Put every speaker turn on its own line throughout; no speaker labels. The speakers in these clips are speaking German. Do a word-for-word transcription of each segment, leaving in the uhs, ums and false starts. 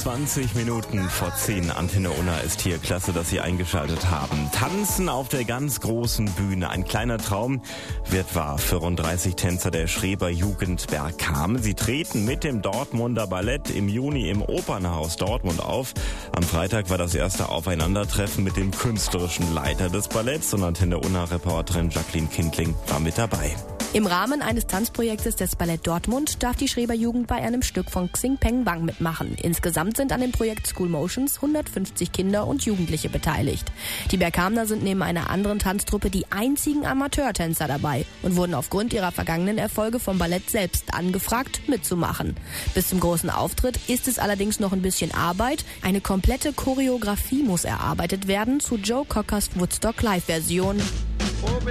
zwanzig Minuten vor zehn. Antenne Unna ist hier. Klasse, dass Sie eingeschaltet haben. Tanzen auf der ganz großen Bühne. Ein kleiner Traum wird wahr für rund dreißig Tänzer der Schreber Jugend Bergkamen. Sie treten mit dem Dortmunder Ballett im Juni im Opernhaus Dortmund auf. Am Freitag war das erste Aufeinandertreffen mit dem künstlerischen Leiter des Balletts und Antenne Unna-Reporterin Jacqueline Kindling war mit dabei.
Im Rahmen eines Tanzprojektes des Ballett Dortmund darf die Schreber Jugend bei einem Stück von Xing Peng Wang mitmachen. Insgesamt sind an dem Projekt School Motions hundertfünfzig Kinder und Jugendliche beteiligt. Die Bergkamener sind neben einer anderen Tanztruppe die einzigen Amateurtänzer dabei und wurden aufgrund ihrer vergangenen Erfolge vom Ballett selbst angefragt, mitzumachen. Bis zum großen Auftritt ist es allerdings noch ein bisschen Arbeit. Eine komplette Choreografie muss erarbeitet werden zu Joe Cockers Woodstock Live-Version. Oh,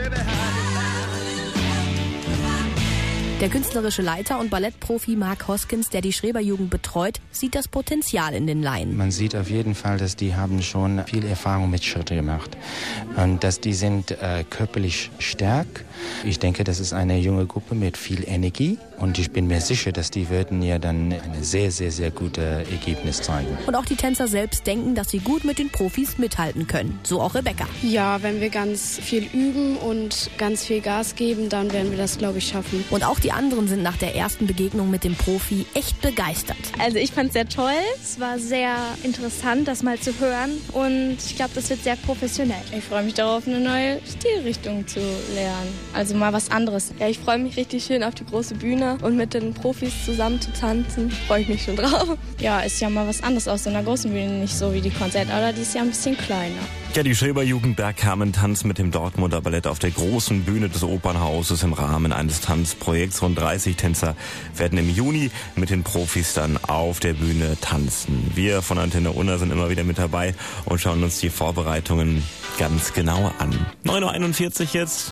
der künstlerische Leiter und Ballettprofi Mark Hoskins, der die Schreber-Jugend betreut, sieht das Potenzial in den Laien.
Man sieht auf jeden Fall, dass die haben schon viel Erfahrung mit Schritte gemacht und dass die sind äh, körperlich stark. Ich denke, das ist eine junge Gruppe mit viel Energie und ich bin mir sicher, dass die würden ja dann ein sehr, sehr, sehr gutes Ergebnis zeigen.
Und auch die Tänzer selbst denken, dass sie gut mit den Profis mithalten können. So auch Rebecca.
Ja, wenn wir ganz viel üben und ganz viel Gas geben, dann werden wir das, glaube ich, schaffen.
Und auch die anderen sind nach der ersten Begegnung mit dem Profi echt begeistert.
Also ich fand es sehr toll. Es war sehr interessant, das mal zu hören. Und ich glaube, das wird sehr professionell.
Ich freue mich darauf, eine neue Stilrichtung zu lernen. Also mal was anderes. Ja, ich freue mich richtig schön auf die große Bühne und mit den Profis zusammen zu tanzen. Freue ich mich schon drauf. Ja, ist ja mal was anderes aus so einer großen Bühne. Nicht so wie die Konzertaula, die ist ja ein bisschen kleiner.
Ja, die Schreber Jugend Bergkamen tanzt mit dem Dortmunder Ballett auf der großen Bühne des Opernhauses im Rahmen eines Tanzprojekts. Rund dreißig Tänzer werden im Juni mit den Profis dann auf der Bühne tanzen. Wir von Antenne Unna sind immer wieder mit dabei und schauen uns die Vorbereitungen ganz genau an. neun Uhr einundvierzig jetzt.